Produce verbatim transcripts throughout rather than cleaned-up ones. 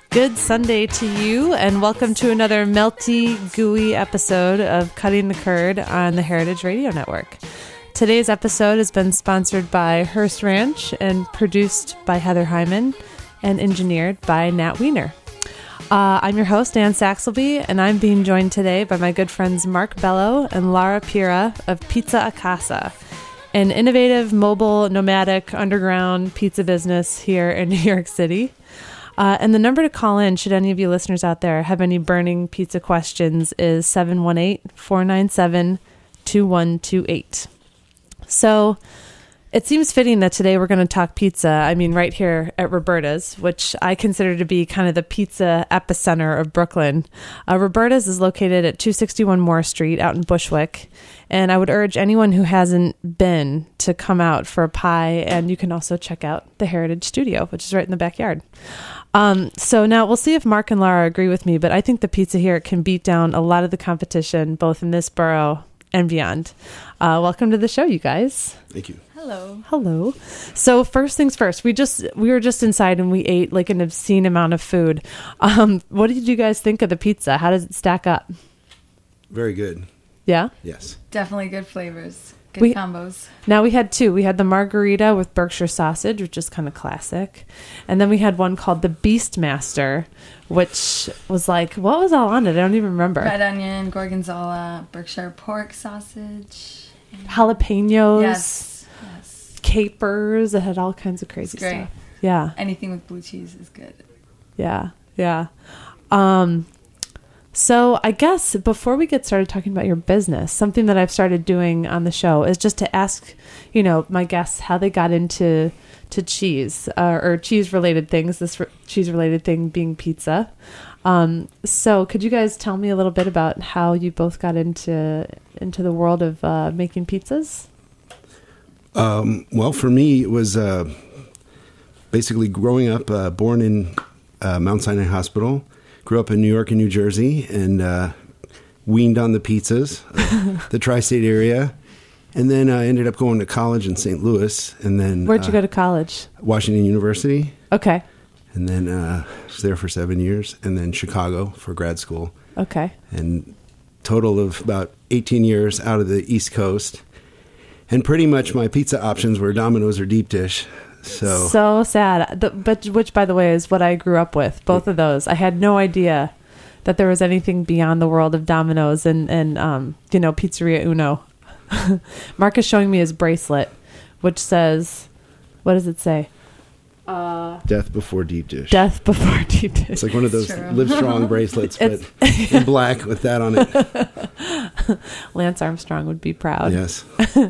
Good Sunday to you, and welcome to another melty, gooey episode of Cutting the Curd on the Heritage Radio Network. Today's episode has been sponsored by Hearst Ranch and produced by Heather Hyman and engineered by Nat Wiener. Uh, I'm your host, Ann Saxelby, and I'm being joined today by my good friends Mark Bello and Lara Pira of Pizza a Casa, an innovative, mobile, nomadic, underground pizza business here in New York City. Uh, and the number to call in, should any of you listeners out there have any burning pizza questions, is seven one eight, four nine seven, two one two eight. So it seems fitting that today we're going to talk pizza. I mean, right here at Roberta's, which I consider to be kind of the pizza epicenter of Brooklyn. Uh, Roberta's is located at two sixty-one Moore Street out in Bushwick. And I would urge anyone who hasn't been to come out for a pie. And you can also check out the Heritage Studio, which is right in the backyard. Um, so now we'll see if Mark and Lara agree with me, but I think the pizza here can beat down a lot of the competition, both in this borough and beyond. Uh, welcome to the show, you guys. Thank you. Hello. Hello. So first things first, we just we were just inside and we ate like an obscene amount of food. Um, what did you guys think of the pizza? How does it stack up? Very good. Yeah? Yes. Definitely good flavors. Good We- combos. Now we had two. We had the margarita with Berkshire sausage, which is kind of classic. And then we had one called the Beastmaster, which was like, what was all on it? I don't even remember. Red onion, gorgonzola, Berkshire pork sausage. Jalapenos, Yes. Yes. capers. It had all kinds of crazy It's great. stuff. Yeah. Anything with blue cheese is good. Yeah. Yeah. Um, so I guess before we get started talking about your business, something that I've started doing on the show is just to ask, you know, my guests how they got into to cheese uh, or cheese related things, this re- cheese related thing being pizza. Um, so could you guys tell me a little bit about how you both got into into the world of uh, making pizzas? Um, well, for me, it was uh, basically growing up, uh, born in uh, Mount Sinai Hospital, grew up in New York and New Jersey, and uh, weaned on the pizzas, uh, the tri-state area. And then I ended up going to college in Saint Louis. And then Where'd you uh, go to college? Washington University. Okay. And then uh, was there for seven years. And then Chicago for grad school. Okay. And total of about eighteen years out of the East Coast. And pretty much my pizza options were Domino's or deep dish. So, So sad. The, but which, by the way, is what I grew up with. Both of those. I had no idea that there was anything beyond the world of Domino's and, and um, you know, Pizzeria Uno. Mark is showing me his bracelet, which says, what does it say? Uh, death before deep dish. Death before deep dish. It's like one of those True. Live Strong bracelets, but in black with that on it. Lance Armstrong would be proud. Yes.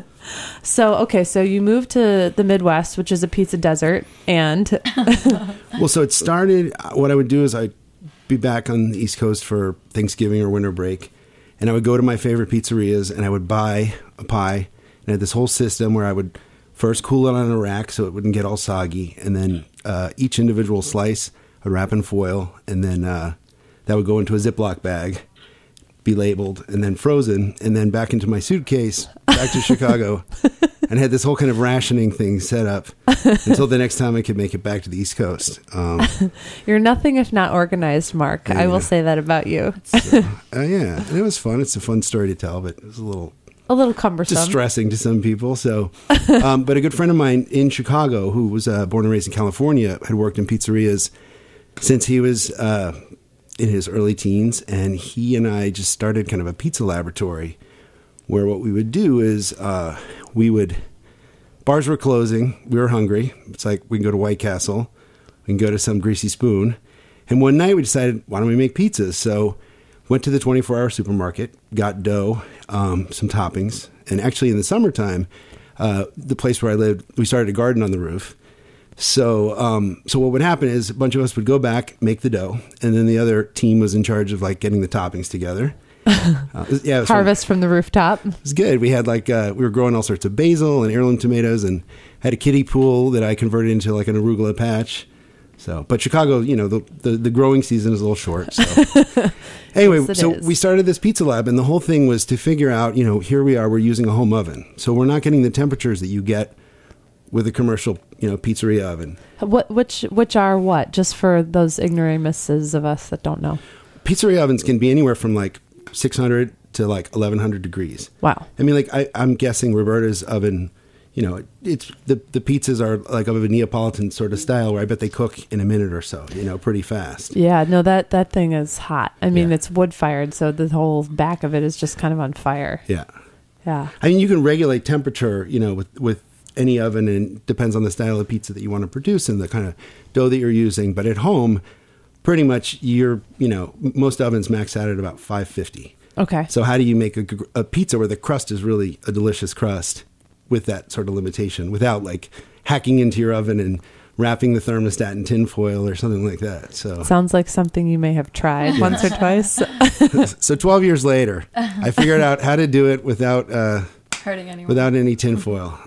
So, okay, so you moved to the Midwest, which is a pizza desert, and Well, so it started, what I would do is I'd be back on the East Coast for Thanksgiving or winter break, and I would go to my favorite pizzerias, and I would buy a pie, and I had this whole system where I would first cool it on a rack so it wouldn't get all soggy, and then uh, each individual slice I'd wrap in foil, and then uh, that would go into a Ziploc bag, be labeled, and then frozen, and then back into my suitcase, back to Chicago, and had this whole kind of rationing thing set up until the next time I could make it back to the East Coast. Um, you're nothing if not organized, Mark. Yeah. I will say that about you. so, uh, yeah, and it was fun. It's a fun story to tell, but it was a little A little cumbersome. distressing to some people. So, um, but a good friend of mine in Chicago, who was uh, born and raised in California, had worked in pizzerias since he was uh, in his early teens, and he and I just started kind of a pizza laboratory where what we would do is uh, we would, bars were closing, we were hungry. It's like we can go to White Castle, we can go to some Greasy Spoon, and one night we decided, why don't we make pizzas? So went to the twenty-four hour supermarket, got dough, um, some toppings, and actually in the summertime, uh, the place where I lived, we started a garden on the roof. So, um, so what would happen is a bunch of us would go back, make the dough, and then the other team was in charge of like getting the toppings together. Uh, yeah, it was Harvest fun. from the rooftop. It was good. We had like uh, we were growing all sorts of basil and heirloom tomatoes, and had a kiddie pool that I converted into like an arugula patch. So, but Chicago, you know, the the, the growing season is a little short. So, anyway, Yes, it so is. we started this pizza lab, and the whole thing was to figure out, you know, here we are, we're using a home oven, so we're not getting the temperatures that you get with a commercial, you know, pizzeria oven. What which which are what? Just for those ignoramuses of us that don't know. Pizzeria ovens can be anywhere from like six hundred to like eleven hundred degrees. Wow. I mean, like I, I'm guessing Roberta's oven, you know, it's the the pizzas are like of a Neapolitan sort of style where I bet they cook in a minute or so, you know, pretty fast. Yeah, no, that, that thing is hot. I mean, Yeah. it's wood fired, so the whole back of it is just kind of on fire. Yeah. Yeah. I mean, you can regulate temperature, you know, with, with any oven, and it depends on the style of pizza that you want to produce and the kind of dough that you're using. But at home, pretty much you're, you know, most ovens max out at about five fifty. Okay. So how do you make a, gr- a pizza where the crust is really a delicious crust with that sort of limitation without like hacking into your oven and wrapping the thermostat in tin foil or something like that? So Sounds like something you may have tried once or twice. so twelve years later, I figured out how to do it without uh, Hurting anyone. without any tin foil.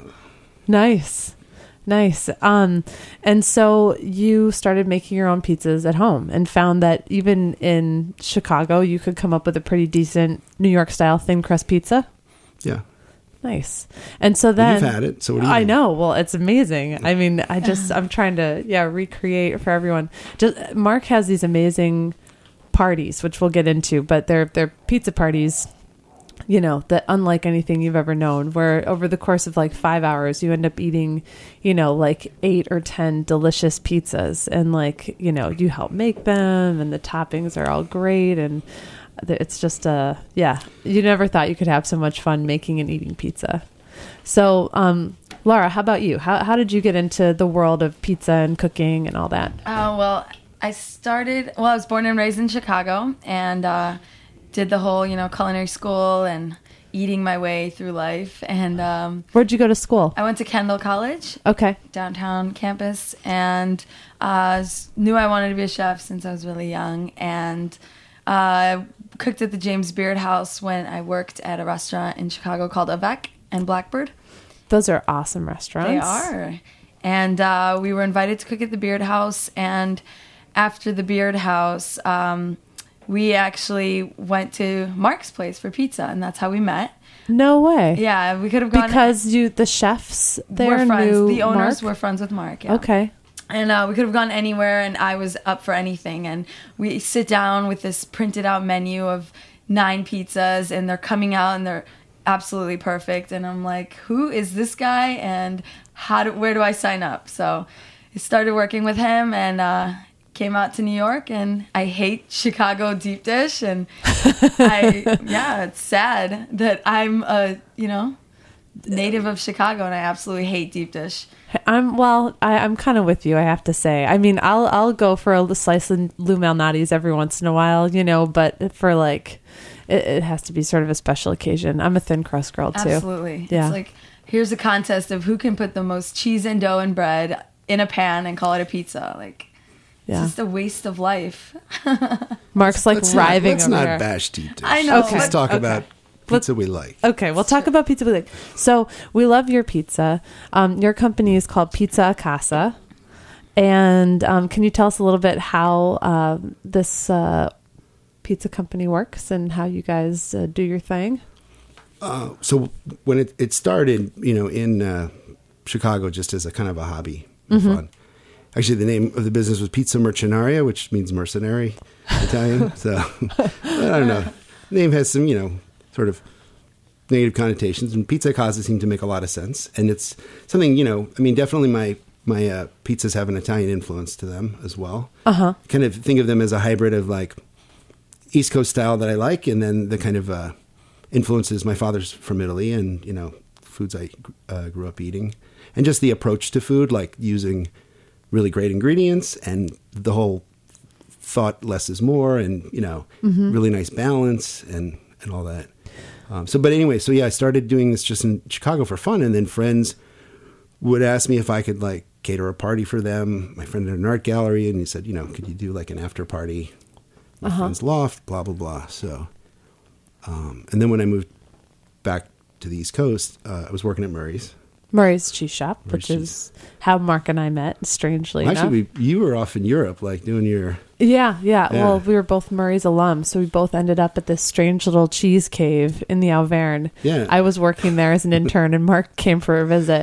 Nice. Nice. Um, and so you started making your own pizzas at home and found that even in Chicago, you could come up with a pretty decent New York style thin crust pizza. Yeah. Nice. And so then You've had it. So what do you I think? know. Well, it's amazing. I mean, I just, I'm trying to, yeah, recreate for everyone. Just Mark has these amazing parties, which we'll get into, but they're, they're pizza parties, you know, that unlike anything you've ever known, where over the course of like five hours, you end up eating, you know, like eight or ten delicious pizzas, and like, you know, you help make them and the toppings are all great. And it's just, uh, yeah, you never thought you could have so much fun making and eating pizza. So, um, Laura, how about you? How, how did you get into the world of pizza and cooking and all that? Uh, well, I started, well, I was born and raised in Chicago, and uh, did the whole, you know, culinary school and eating my way through life. And um, Where'd you go to school? I went to Kendall College, Okay. downtown campus, and uh, s- knew I wanted to be a chef since I was really young. And uh, cooked at the James Beard House when I worked at a restaurant in Chicago called Avec and Blackbird. Those are awesome restaurants. They are. And uh, we were invited to cook at the Beard House. And after the Beard House, um, we actually went to Mark's place for pizza, and that's how we met. No way. Yeah, we could have gone. Because you, the chefs there we're friends. knew The owners Mark? were friends with Mark. Yeah. Okay. And uh, we could have gone anywhere, and I was up for anything. And we sit down with this printed out menu of nine pizzas, and they're coming out, and they're absolutely perfect. And I'm like, who is this guy, and how do, where do I sign up? So I started working with him, and uh, came out to New York, and I hate Chicago deep dish. And I, yeah, it's sad that I'm a, you know, native of Chicago, and I absolutely hate deep dish. I'm well. I, I'm kind of with you. I have to say. I mean, I'll I'll go for a slice of Lou Malnati's every once in a while, you know. But for like, it, it has to be sort of a special occasion. I'm a thin crust girl too. Absolutely. Yeah. It's like, here's a contest of who can put the most cheese and dough and bread in a pan and call it a pizza. Like, Yeah. it's just a waste of life. Mark's like Let's not, writhing let's over not there. bash deep dish. I know, Let's just but- talk okay. about pizza we like. Okay, we'll talk about pizza. We like. So we love your pizza. Um, your company is called Pizza a Casa, and um, can you tell us a little bit how uh, this uh, pizza company works and how you guys uh, do your thing? Uh, so when it, it started, you know, in uh, Chicago, just as a kind of a hobby and Mm-hmm. fun. Actually, the name of the business was Pizza Mercenaria, which means mercenary Italian. So I don't know. The name has some, you know, sort of negative connotations, and Pizza a Casa seemed to make a lot of sense. And it's something, you know, I mean, definitely my my uh, pizzas have an Italian influence to them as well. Uh huh. Kind of think of them as a hybrid of like East Coast style that I like, and then the kind of uh, influences. My father's from Italy, and you know, foods I uh, grew up eating, and just the approach to food, like using really great ingredients, and the whole thought less is more, and you know, Mm-hmm. really nice balance, and and all that. Um, so, but anyway, so yeah, I started doing this just in Chicago for fun, and then friends would ask me if I could like cater a party for them. My friend had an art gallery, and he said, you know, could you do like an after party? My Uh-huh. friend's loft, blah blah blah. So, um, and then when I moved back to the East Coast, uh, I was working at Murray's. Murray's Cheese Shop, Murray's which is how Mark and I met. Strangely enough. Actually, we, you were off in Europe, like doing your. Yeah, yeah, Yeah. Well, we were both Murray's alums, so we both ended up at this strange little cheese cave in the Auvergne. Yeah. I was working there as an intern, and Mark came for a visit.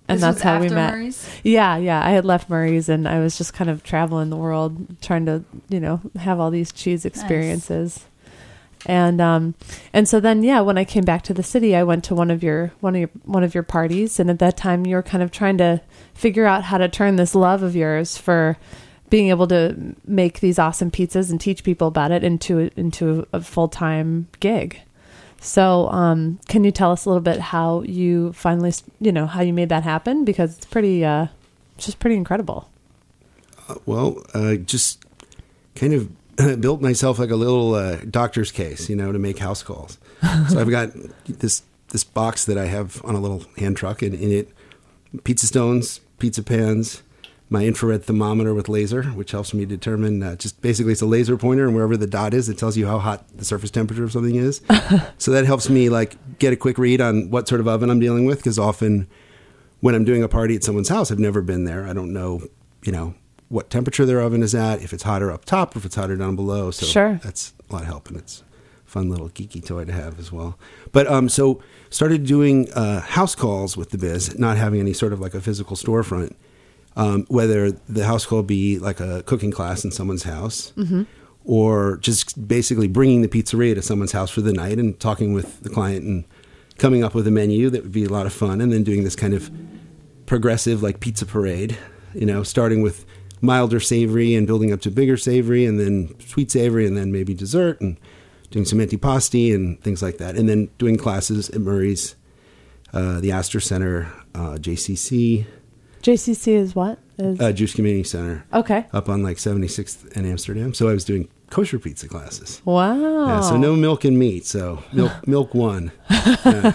And This that's was how we after met. Murray's? Yeah, yeah. I had left Murray's and I was just kind of traveling the world trying to, you know, have all these cheese experiences. Nice. And um and so then yeah, when I came back to the city, I went to one of your one of your one of your parties, and at that time you were kind of trying to figure out how to turn this love of yours for being able to make these awesome pizzas and teach people about it into into a full-time gig. So, um, can you tell us a little bit how you finally, you know, how you made that happen? Because it's pretty, uh, it's just pretty incredible. Uh, well, uh, just kind of built myself like a little uh, doctor's case, you know, to make house calls. So I've got this this box that I have on a little hand truck, and in it, pizza stones, pizza pans, my infrared thermometer with laser, which helps me determine, uh, just basically it's a laser pointer, and wherever the dot is, it tells you how hot the surface temperature of something is. So that helps me like get a quick read on what sort of oven I'm dealing with, because often when I'm doing a party at someone's house, I've never been there. I don't know, you know, what temperature their oven is at, if it's hotter up top, or if it's hotter down below. So sure. That's a lot of help, and it's a fun little geeky toy to have as well. But um, so started doing uh, house calls with the biz, not having any sort of like a physical storefront. Um, whether the house call be like a cooking class in someone's house, mm-hmm. or just basically bringing the pizzeria to someone's house for the night and talking with the client and coming up with a menu that would be a lot of fun, and then doing this kind of progressive like pizza parade, you know, starting with milder savory and building up to bigger savory, and then sweet savory, and then maybe dessert, and doing some antipasti and things like that. And then doing classes at Murray's, uh, the Astor Center, uh, J C C. J C C is what? Is... Uh, Jewish Community Center. Okay. Up on like seventy-sixth in Amsterdam. So I was doing kosher pizza classes. Wow. Yeah, so no milk and meat. So milk, milk won. Yeah.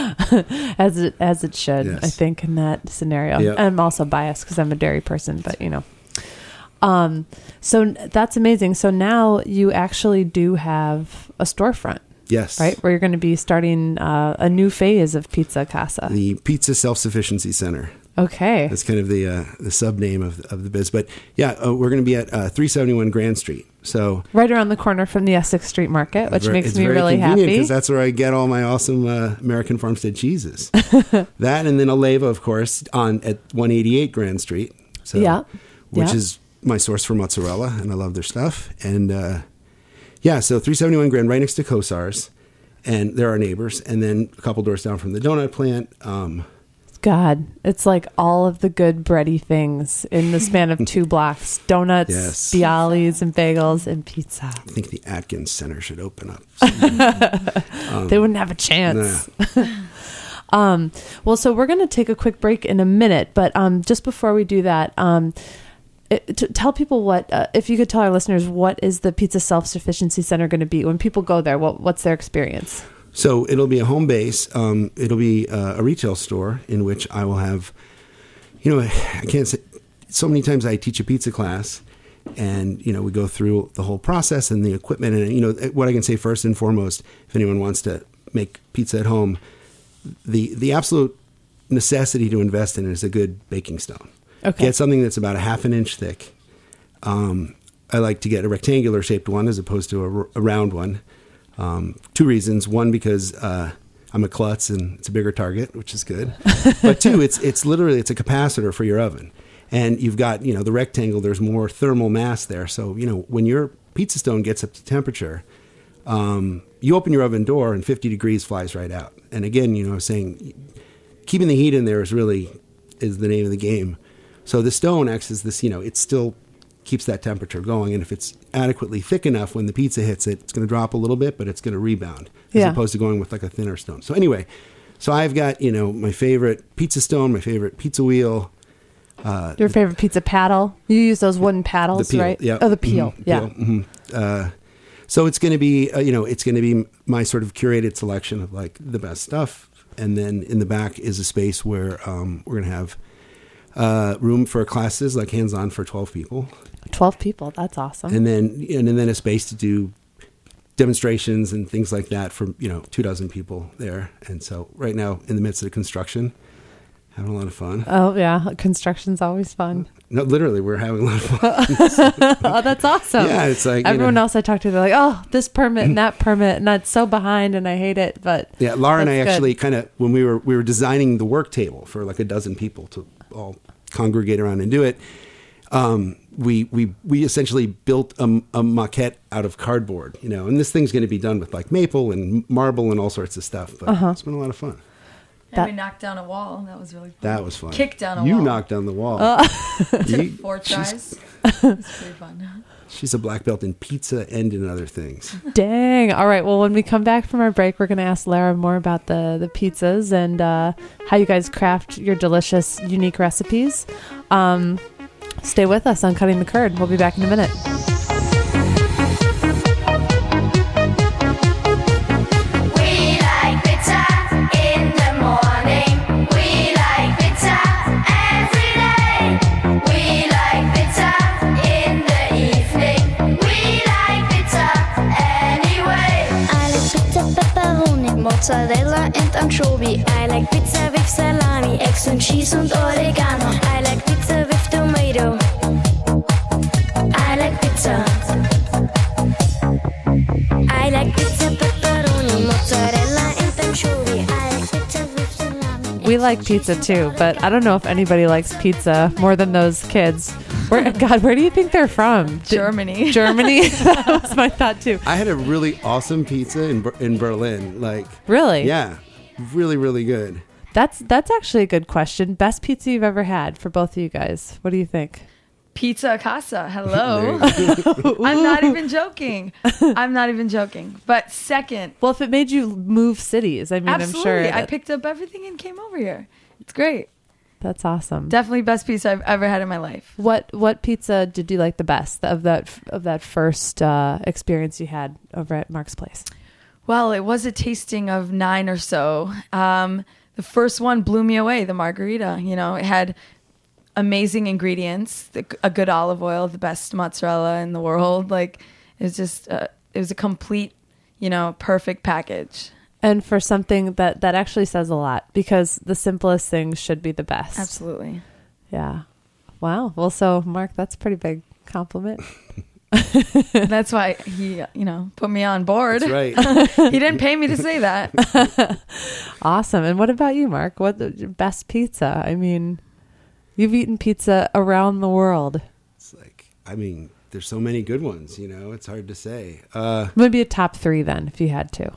as it as it should, Yes. I think, in that scenario. Yep. I'm also biased because I'm a dairy person, but you know. Um. So that's amazing. So now you actually do have a storefront. Yes. Right? Where you're going to be starting uh, a new phase of Pizza Casa. The Pizza Self-Sufficiency Center. Okay. That's kind of the uh, the sub name of of the biz. But yeah, uh, we're going to be at uh, three seventy-one Grand Street. So right around the corner from the Essex Street Market, which very, makes it's me very really happy. Because that's where I get all my awesome uh, American farmstead cheeses. That, and then Aleva, of course, on at one eighty-eight Grand Street. So, yeah. Which yeah. is my source for mozzarella, and I love their stuff. And uh, yeah, so three seventy-one Grand, right next to Kosar's. And they're our neighbors. And then a couple doors down from the donut plant. Um, God, it's like all of the good bready things in the span of two blocks. Donuts, yes. Bialys, and bagels, and pizza. I think the Atkins Center should open up. um, they wouldn't have a chance. Nah. um, well, so we're going to take a quick break in a minute. But um, just before we do that... Um, It, to tell people what, uh, if you could tell our listeners, what is the Pizza Self-Sufficiency Center going to be? When people go there, what, what's their experience? So it'll be a home base. Um, it'll be uh, a retail store in which I will have, you know, I can't say, so many times I teach a pizza class, and, you know, we go through the whole process and the equipment. And, you know, what I can say first and foremost, if anyone wants to make pizza at home, the, the absolute necessity to invest in it is a good baking stone. Okay. Get something that's about a half an inch thick. Um, I like to get a rectangular shaped one as opposed to a, a round one. Um, two reasons. One, because uh, I'm a klutz and it's a bigger target, which is good. But two, it's it's literally it's a capacitor for your oven. And you've got, you know, the rectangle, there's more thermal mass there. So, you know, when your pizza stone gets up to temperature, um, you open your oven door and fifty degrees flies right out. And again, you know, I was saying keeping the heat in there is really is the name of the game. So the stone acts as this, you know, it still keeps that temperature going. And if it's adequately thick enough, when the pizza hits it, it's going to drop a little bit, but it's going to rebound as yeah. opposed to going with like a thinner stone. So anyway, so I've got, you know, my favorite pizza stone, my favorite pizza wheel. Uh, Your favorite pizza paddle? You use those wooden paddles, the peel, right? Yeah. Oh, the peel. Mm-hmm, yeah. Peel, mm-hmm. Uh, so it's going to be, uh, you know, it's going to be my sort of curated selection of like the best stuff. And then in the back is a space where um, we're going to have Uh, room for classes, like hands-on for twelve people. twelve people, that's awesome. And then and, and then a space to do demonstrations and things like that for, you know, two dozen people there. And so right now, in the midst of the construction, having a lot of fun. Oh yeah, construction's always fun. No, literally, we're having a lot of fun. Oh, that's awesome. Yeah, it's like everyone you know, else I talk to, they're like, "Oh, this permit and that permit, and that's so behind, and I hate it." But yeah, Laura and I that's actually good. kind of when we were we were designing the work table for like a dozen people to all congregate around and do it. Um, we we we essentially built a, a maquette out of cardboard, you know, and this thing's going to be done with like maple and marble and all sorts of stuff. But Uh-huh. it's been a lot of fun. And That- we knocked down a wall. That was really fun. That was fun. Kicked down a you wall. knocked down the wall. Took You- four she's- tries. It was pretty fun. She's a black belt in pizza and in other things. Dang. All right. Well, when we come back from our break, we're going to ask Lara more about the, the pizzas and uh, how you guys craft your delicious, unique recipes. Um, stay with us on Cutting the Curd. We'll be back in a minute. We like pizza in the morning. We like pizza every day. We like pizza in the evening. We like pizza anyway. I like pizza pepperoni, mozzarella and anchovy. I like pizza with salami, eggs and cheese and oregano. I like pizza with tomato. I like pizza. I like pizza pepperoni, mozzarella and anchovy. I like pizza with salami. We like pizza too, but I don't know if anybody likes pizza more than those kids. Where, God, where do you think they're from? D- Germany. Germany? That was my thought too. I had a really awesome pizza in Ber- in Berlin. Like, Really? yeah, really, really good. That's that's actually a good question. Best pizza you've ever had for both of you guys. What do you think? Pizza Casa. Hello. There you go. I'm not even joking. I'm not even joking. But second, Well, if it made you move cities, I mean, absolutely. I'm sure I that- picked up everything and came over here. It's great. that's awesome. Definitely best pizza I've ever had in my life. What what pizza did you like the best of that of that first uh, experience you had over at Mark's Place? Well, it was a tasting of nine or so. Um, the first one blew me away, the margarita. You know, it had amazing ingredients, the, a good olive oil, the best mozzarella in the world. Like, it was just, uh, it was a complete, you know, perfect package. And for something that that actually says a lot, because the simplest things should be the best. Absolutely. Yeah. Wow. Well, so Mark, that's a pretty big compliment. That's why he, you know, put me on board. That's right. He didn't pay me to say that. Awesome. And what about you, Mark? What the best pizza? I mean, you've eaten pizza around the world. It's like, I mean, there's so many good ones, you know, it's hard to say. Uh, Maybe a top three then, if you had to.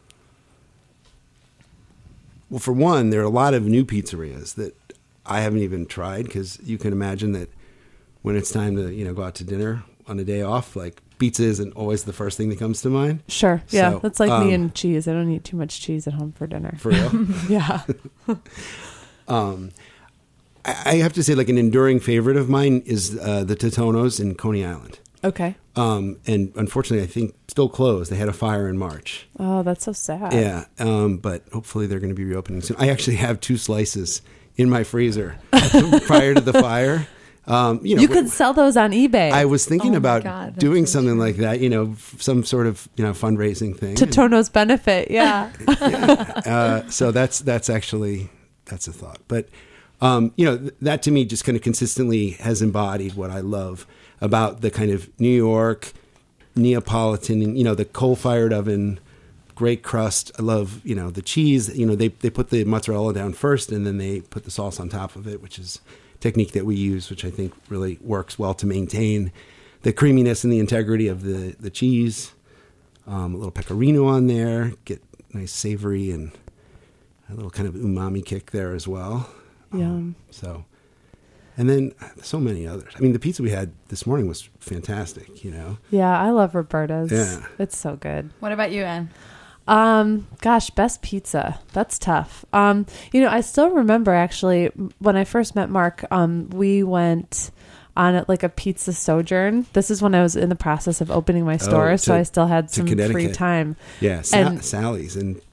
well, for one, there are a lot of new pizzerias that I haven't even tried because you can imagine that when it's time to, you know, go out to dinner on a day off, like pizza isn't always the first thing that comes to mind. Sure. Yeah. So, That's like um, me and cheese. I don't eat too much cheese at home for dinner. For real. Yeah. um, I, I have to say, like, an enduring favorite of mine is uh, the Totonos in Coney Island. Okay. Um, and unfortunately, I think still closed. They had a fire in March. Oh, that's so sad. Yeah, um, but hopefully they're going to be reopening soon. I actually have two slices in my freezer prior to the fire. Um, you know, You could sell those on eBay. I was thinking Oh my about God, that's doing so something true. like that. You know, f- some sort of you know fundraising thing. to Tono's benefit. Yeah. uh, so that's that's actually that's a thought. But um, you know, th- that to me just kind of consistently has embodied what I love about the kind of New York Neapolitan, you know, the coal-fired oven, great crust. I love, you know, the cheese. You know, they they put the mozzarella down first, and then they put the sauce on top of it, which is a technique that we use, which I think really works well to maintain the creaminess and the integrity of the the cheese. Um, a little pecorino on there, get nice savory and a little kind of umami kick there as well. Yum. Um, so. And then so many others. I mean, the pizza we had this morning was fantastic, you know? Yeah. I love Roberta's. Yeah. It's so good. What about you, Anne? Um, gosh, best pizza. That's tough. Um, you know, I still remember actually when I first met Mark, um, we went on a, like a pizza sojourn. This is when I was in the process of opening my store, Oh, so to- I still had to some free Connecticut. time. Yeah, Sa- And- Sally's in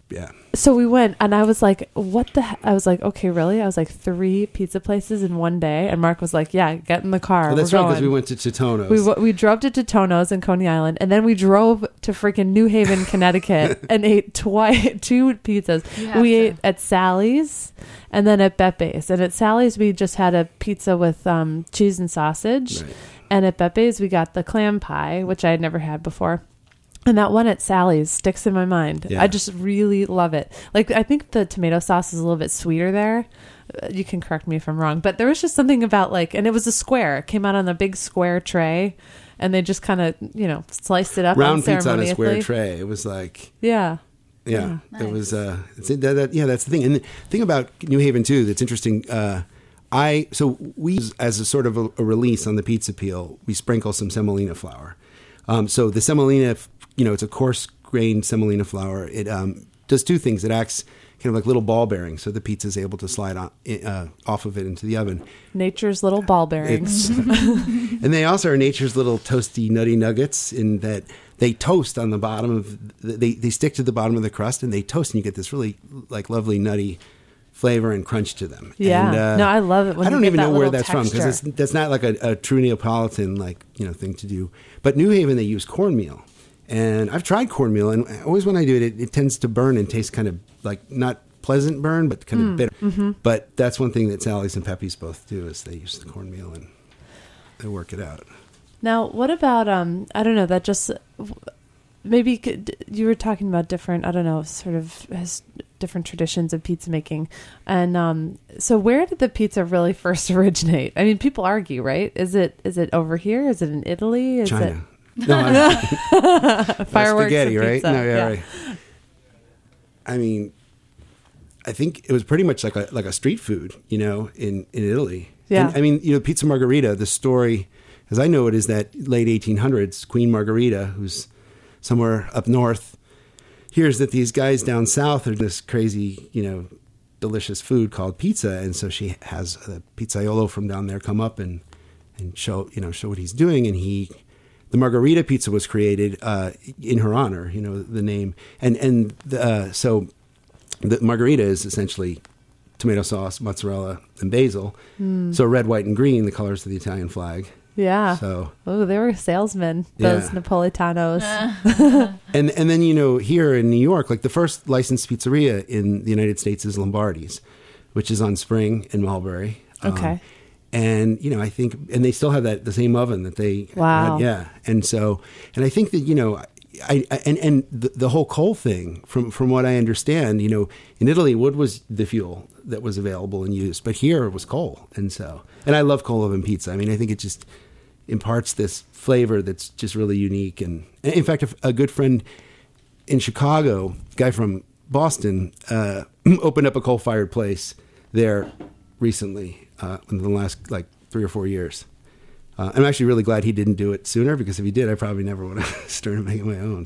yeah. So we went, and I was like, what the he-? I was like, okay, really? I was like, three pizza places in one day? And Mark was like, yeah, get in the car. Well, that's We're right, because going. we went to Totono's. We, w- we drove to Totono's in Coney Island, and then we drove to freaking New Haven, Connecticut, and ate twice two pizzas. You have We to. ate at Sally's and then at Bepe's. And at Sally's, we just had a pizza with um, cheese and sausage. Right. And at Bepe's, we got the clam pie, which I had never had before. And that one at Sally's sticks in my mind. Yeah. I just really love it. Like, I think the tomato sauce is a little bit sweeter there. Uh, You can correct me if I'm wrong, but there was just something about like, and it was a square. It came out on a big square tray, and they just kind of, you know, sliced it up Round pizza on a square unceremoniously. tray. It was like, Yeah. yeah, Yeah. it was. Uh, it's, that, that, yeah, that's the thing. And the thing about New Haven too that's interesting. Uh, I so we as a sort of a, a release on the pizza peel, we sprinkle some semolina flour. Um, so the semolina, you know, it's a coarse grained semolina flour. It um, does two things. It acts kind of like little ball bearings, so the pizza is able to slide on, uh, off of it into the oven. Nature's little ball bearings. It's, and they also are nature's little toasty, nutty nuggets in that they toast on the bottom of the, they they stick to the bottom of the crust and they toast, and you get this really like lovely nutty flavor and crunch to them. Yeah. And, uh, No, I love it when I you don't get even that know where little that's from because texture. that's not like a, a true Neapolitan like you know thing to do. But New Haven they use cornmeal, and I've tried cornmeal, and always when I do it, it, it tends to burn and taste kind of like not pleasant burn, but kind of bitter. mm-hmm. But that's one thing that Sally's and Pepe's both do is they use the cornmeal and they work it out. Now, what about, um, I don't know, that just, maybe you could, you were talking about different, I don't know, sort of has different traditions of pizza making. And um, so where did the pizza really first originate? I mean, people argue, right? Is it is it over here? Is it in Italy? Is China. No, I- it fireworks spaghetti, and right? pizza? No, yeah, Yeah. right. I mean, I think it was pretty much like a like a street food, you know, in, in Italy. Yeah. And, I mean, you know, Pizza Margherita, the story, as I know it, is that late eighteen hundreds, Queen Margherita, who's somewhere up north, hears that these guys down south are this crazy, you know, delicious food called pizza. And so she has a pizzaiolo from down there come up and, and show, you know, show what he's doing. And he, the Margherita pizza was created uh, in her honor, you know, the name. And, and the, uh, so the Margherita is essentially tomato sauce, mozzarella, and basil. Mm. So red, white, and green, the colors of the Italian flag. Yeah. So, Oh, they were salesmen, those Yeah. Napolitanos. and and then, you know, here in New York, like the first licensed pizzeria in the United States is Lombardi's, which is on Spring in Mulberry. Um, Okay. and, you know, I think, and they still have that, the same oven that they Wow. had. Yeah. And so, and I think that, you know, I, I and, and the, the whole coal thing, from, from what I understand, you know, in Italy, wood was the fuel that was available and used, but here it was coal. And so, and I love coal oven pizza. I mean, I think it just imparts this flavor that's just really unique. And, and in fact, a, a good friend in Chicago, guy from Boston, uh, opened up a coal-fired place there recently, uh, in the last like three or four years. Uh, I'm actually really glad he didn't do it sooner, because if he did, I probably never would have started making my own.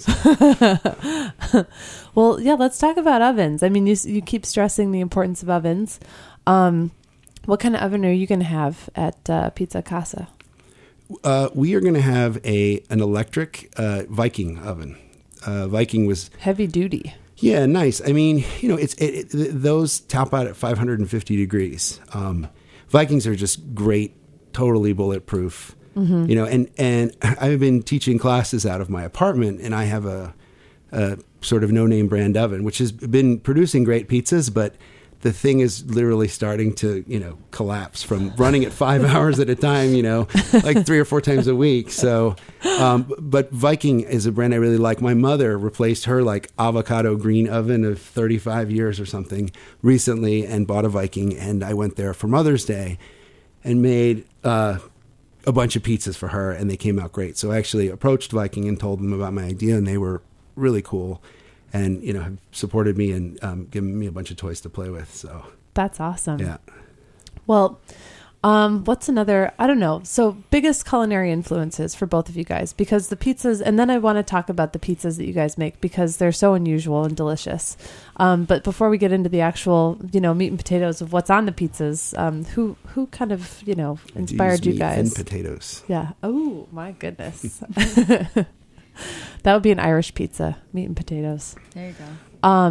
So. Well, yeah, let's talk about ovens. I mean, you you keep stressing the importance of ovens. Um, what kind of oven are you going to have at uh, Pizza Casa? Uh, we are going to have a an electric uh, Viking oven. Uh, Viking was Heavy duty. yeah, nice. I mean, you know, it's it, it, those top out at five hundred fifty degrees. Um, Vikings are just great, totally bulletproof. Mm-hmm. You know, and and I've been teaching classes out of my apartment, and I have a, a sort of no name brand oven, which has been producing great pizzas, but the thing is literally starting to, you know, collapse from running at five hours at a time, you know, like three or four times a week. So, um, but Viking is a brand I really like. My mother replaced her like avocado green oven of thirty-five years or something recently and bought a Viking. And I went there for Mother's Day and made uh, a bunch of pizzas for her, and they came out great. So I actually approached Viking and told them about my idea, and they were really cool. And, you know, have supported me and um, given me a bunch of toys to play with. So, That's awesome. yeah. Well, um, what's another, I don't know. So biggest culinary influences for both of you guys, because the pizzas, and then I want to talk about the pizzas that you guys make because they're so unusual and delicious. Um, but before we get into the actual, you know, meat and potatoes of what's on the pizzas, um, who, who kind of, you know, inspired Use you meat guys? And potatoes. Yeah. Oh my goodness. That would be an Irish pizza, meat and potatoes. There you go. Um,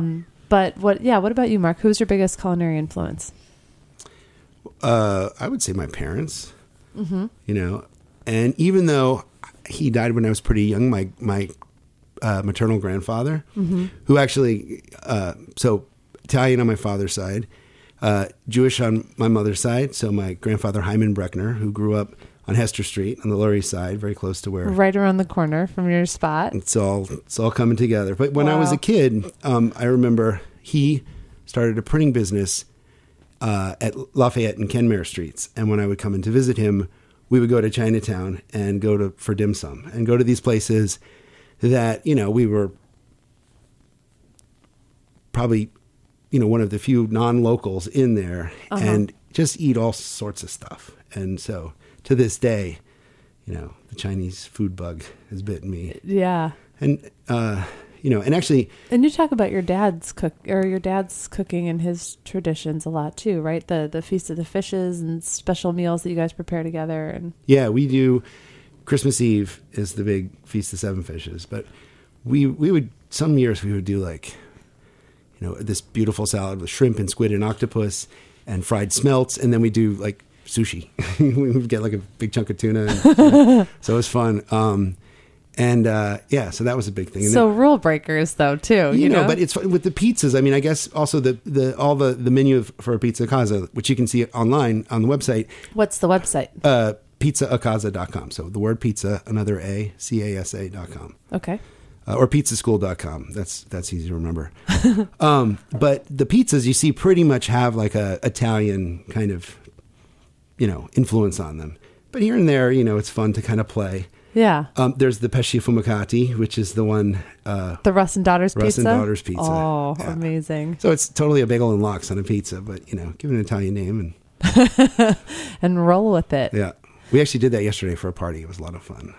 But what, yeah, what about you, Mark? Who's your biggest culinary influence? Uh, I would say my parents, Mm-hmm. you know, and even though he died when I was pretty young, my, my, uh, maternal grandfather, Mm-hmm. who actually, uh, so Italian on my father's side, uh, Jewish on my mother's side. So my grandfather, Hyman Breckner, who grew up on Hester Street on the Lower East Side, very close to where Right around the corner from your spot. it's all, it's all coming together. But when I was Wow. a kid, um, I remember he started a printing business uh, at Lafayette and Kenmare Streets. And when I would come in to visit him, we would go to Chinatown and go to for dim sum and go to these places that, you know, we were probably, you know, one of the few non-locals in there Uh-huh. and just eat all sorts of stuff. And so to this day, you know, the Chinese food bug has bitten me. Yeah. And, uh, you know, and actually, And you talk about your dad's cook or your dad's cooking and his traditions a lot too, right? The the Feast of the Fishes and special meals that you guys prepare together. And yeah, we do Christmas Eve is the big Feast of Seven Fishes, but we, we would, some years we would do like, you know, this beautiful salad with shrimp and squid and octopus and fried smelts. And then we do like sushi. We would get like a big chunk of tuna. And, so it was fun. Um, and, uh, yeah, so that was a big thing. And so rule breakers though too, you, you, know, know, but it's fun with the pizzas. I mean, I guess also the, the all the, the menu of, for Pizza a Casa, which you can see online on the website, what's the website? uh, pizza a casa dot com. So the word pizza, another A, C A S A dot com. Okay. Uh, or pizza school dot com. That's that's easy to remember. um, but the pizzas you see pretty much have like a Italian kind of, you know, influence on them. But here and there, you know, it's fun to kind of play. Yeah. Um, there's the pesce affumicati, which is the one. Uh, The Russ and Daughters Russ pizza. and Daughters pizza. Oh, Yeah. amazing. So it's totally a bagel and lox on a pizza, but you know, give it an Italian name and And roll with it. yeah. We actually did that yesterday for a party. It was a lot of fun.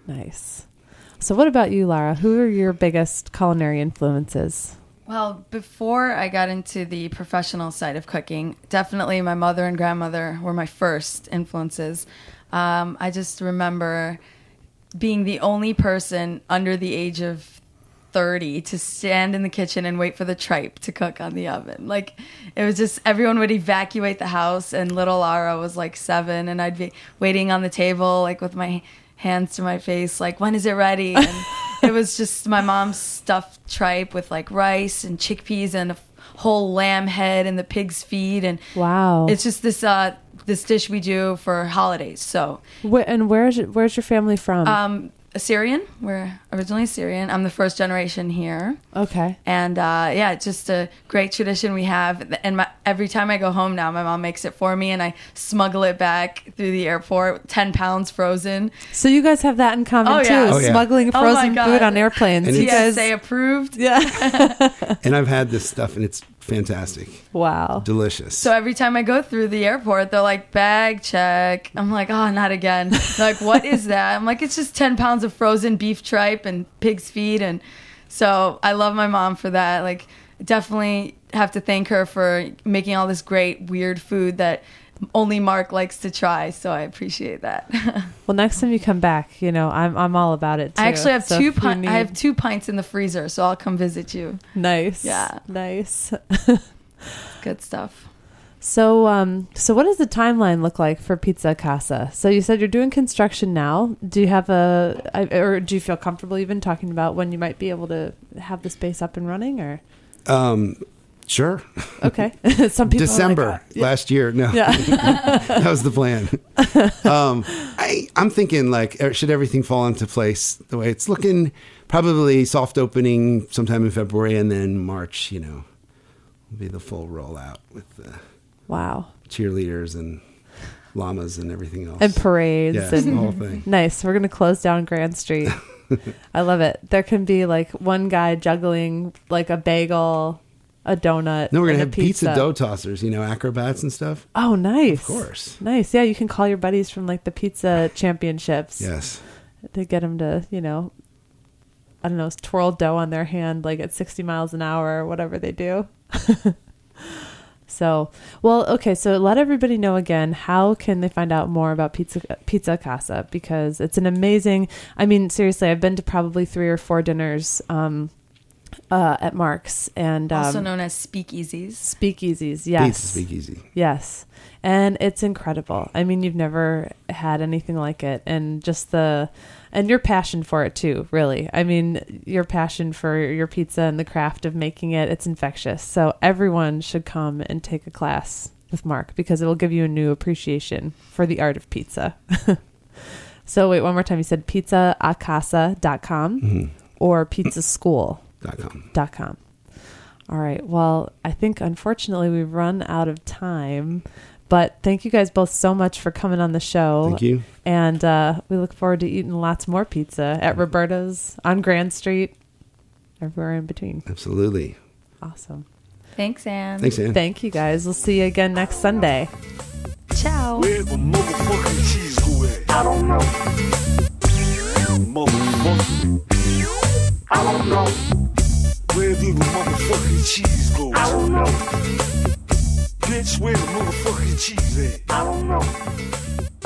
Nice. So what about you, Lara? Who are your biggest culinary influences? Well, before I got into the professional side of cooking, definitely my mother and grandmother were my first influences. Um, I just remember being the only person under the age of thirty to stand in the kitchen and wait for the tripe to cook on the oven. Like, it was just, everyone would evacuate the house, and little Lara was like seven, and I'd be waiting on the table, like with my hands to my face, like, when is it ready? And it was just my mom's stuffed tripe with like rice and chickpeas and a whole lamb head and the pig's feet. And Wow. it's just this, uh, this dish we do for holidays. So, Wh- and where's your, where's your family from? um, Assyrian. We're originally Assyrian. I'm the first generation here. okay. And uh, yeah, it's just a great tradition we have. And my, every time I go home now, my mom makes it for me, and I smuggle it back through the airport, ten pounds frozen. So you guys have that in common Oh, too, yeah. Oh, yeah. smuggling Oh, my frozen God. food on airplanes. And You it's- guys, T S A approved. yeah. And I've had this stuff and it's fantastic. Wow. Delicious. So every time I go through the airport, they're like, bag check. I'm like, oh, not again. They're like, what is that? I'm like, it's just ten pounds of frozen beef tripe and pig's feet. And so I love my mom for that. Like, definitely have to thank her for making all this great, weird food that only Mark likes to try. So I appreciate that. Well, next time you come back, you know, I'm I'm all about it too. I actually have So two if you pint. need- I have two pints in the freezer, so I'll come visit you. Nice. Yeah. Nice. Good stuff. So, um, so what does the timeline look like for Pizza Casa? So you said you're doing construction now. Do you have a, I- or do you feel comfortable even talking about when you might be able to have the space up and running? Or um, sure. okay, some people are December like, uh, last year. No, yeah, that was the plan. um, I, I'm thinking like, er, should everything fall into place the way it's looking? Probably soft opening sometime in February, and then March. You know, will be the full rollout with the wow, cheerleaders and llamas and everything else. and parades yes, and the whole thing. nice. We're gonna close down Grand Street. I love it. There can be like one guy juggling like a bagel, a donut. No, we're gonna and have a pizza. dough tossers. You know, acrobats and stuff. Oh, nice. Of course. Nice. Yeah, you can call your buddies from like the pizza championships. Yes. To get them to, you know, I don't know, twirl dough on their hand like at sixty miles an hour or whatever they do. So, well, okay. So let everybody know again, how can they find out more about Pizza Pizza Casa? Because it's an amazing, I mean, seriously, I've been to probably three or four dinners, um, uh, at Mark's, and um, Also known as speakeasies. Speakeasies. Yes, Pizza Speakeasy. yes, and it's incredible. I mean, you've never had anything like it, and just the and your passion for it too. Really, I mean, your passion for your pizza and the craft of making it—it's infectious. So everyone should come and take a class with Mark because it will give you a new appreciation for the art of pizza. So wait, one more time. You said pizza a casa dot com Mm-hmm. or pizza school Dot com. dot com. All right. Well, I think unfortunately we've run out of time, but thank you guys both so much for coming on the show. Thank you. And uh, we look forward to eating lots more pizza at Roberta's, on Grand Street, everywhere in between. Absolutely. Awesome. Thanks, Anne. Thanks, Ann. Thank you guys. We'll see you again next Sunday. Ciao. Where the motherfucking cheese go at? I don't know. Motherfucker. I don't know. Where did the motherfucking cheese go? I don't know. Bitch, where the motherfucking cheese at? I don't know.